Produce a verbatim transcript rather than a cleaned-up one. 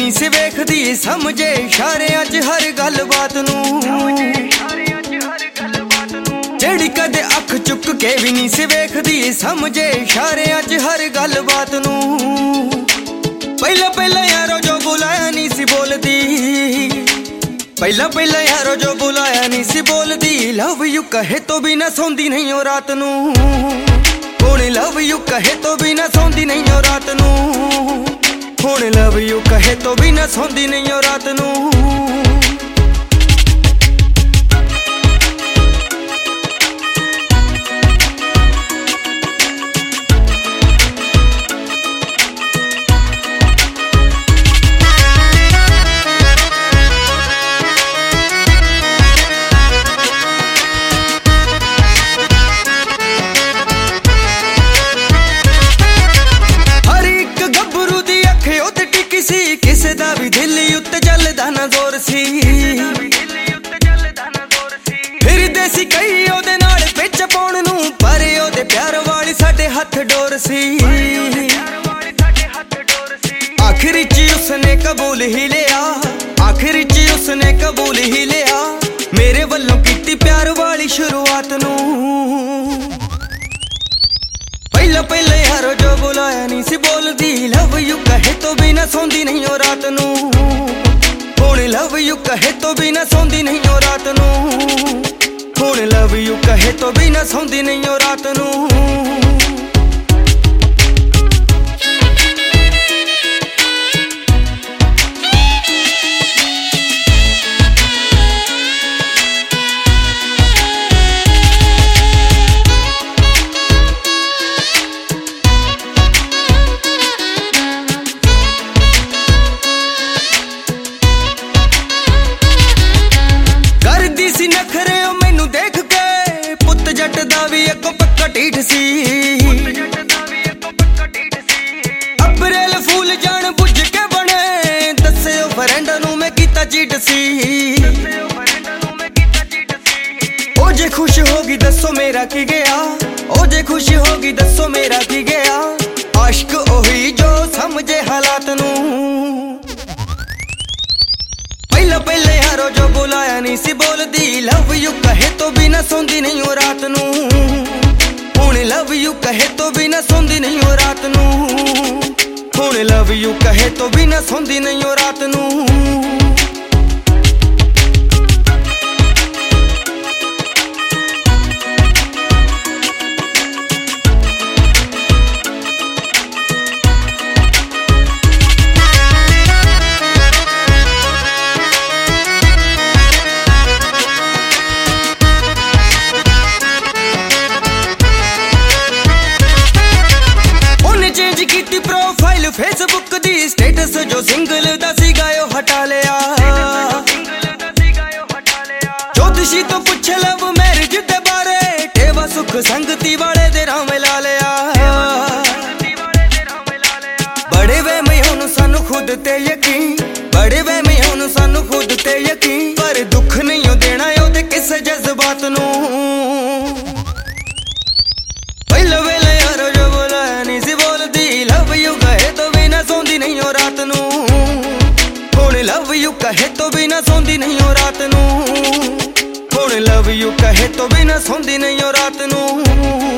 नहीं सी वेखदी समझे इशारे अज हर गल बात नू जेड़ी कदे अख चुक के भी नहीं सी वेखदी समझे इशारे अज हर गल बात नू पहला पहला यारो जो बुलाया नहीं सी बोलदी पहला पहला यारो जो बुलाया नहीं सी बोलदी लव यू कहे तो भी ना सौंदी नहीं हो रात नू हुण लव यू कहे तो भी ना सौंदी नहीं हो रात नू हुण लव यू कहे तो भी ना सौंदी नहीं हो रात नू किसे दा भी दिल उत्ते चलदा ना जोर सी फिर देसी कई ओदे नाल विच पाउण नूं पर ओदे प्यार वाली साडे हथ डोर सी आखिर च उसने कबूल ही लिया आखिर च उसने कबूल ही लिया मेरे वल्लों कीती प्यार वाली शुरुआत नूं पहला पहले यारो जो बुलाया नहीं सी बोलदी लव यू कहे तो भी ना सौंदी नहीं हो रात नू हुण लव यू कहे तो भी ना सौंदी नहीं हो रात नू हुण लव यू कहे तो भी ना सौंदी नहीं हो रात नू नखरे मैनू देख के पुत जट दा भी एक पक्का ढीठ सी अप्रैल फूल जान बुझ के बने दसे फ्रेंड नू मैं कीता चीट सी ओ जे खुश होगी दसो मेरा की गया ओ जे खुश होगी दसो मेरा की गया आशिक ओही जो समझे हालात नू पहला पहले यारो जो बुलाया नहीं सी बोलदी लव यू कहे तो भी ना सौंदी नहीं हो रात नू हुण लव यू कहे तो भी ना सौंदी नहीं हो रात नू हुण लव यू कहे तो भी ना सौंदी नहीं हो रात नू प्रोफाइल फेसबुक दी स्टेटस जो सिंगल दा सीगा ओ हटा लिया ज्योतिषी तो पूछे लव मैरिज दे बारे टेवा सुख संगती वाले दे राम ला लिया बड़े वे में हुण सानू खुद ते यकीन बड़े वे में हुण सानू खुद ते यकीन पर दुख नहीं हो देना ओदे किस जज्बात नू पहले वेले यारो जो बुलाया नहीं सी बोलदी लव यू कहे तो भी ना सौंदी नहीं हो रात नू हुण लव यू कहे तो भी ना सौंदी नहीं हो रात नू हुण लव यू कहे तो भी ना सौंदी नहीं हो रात नू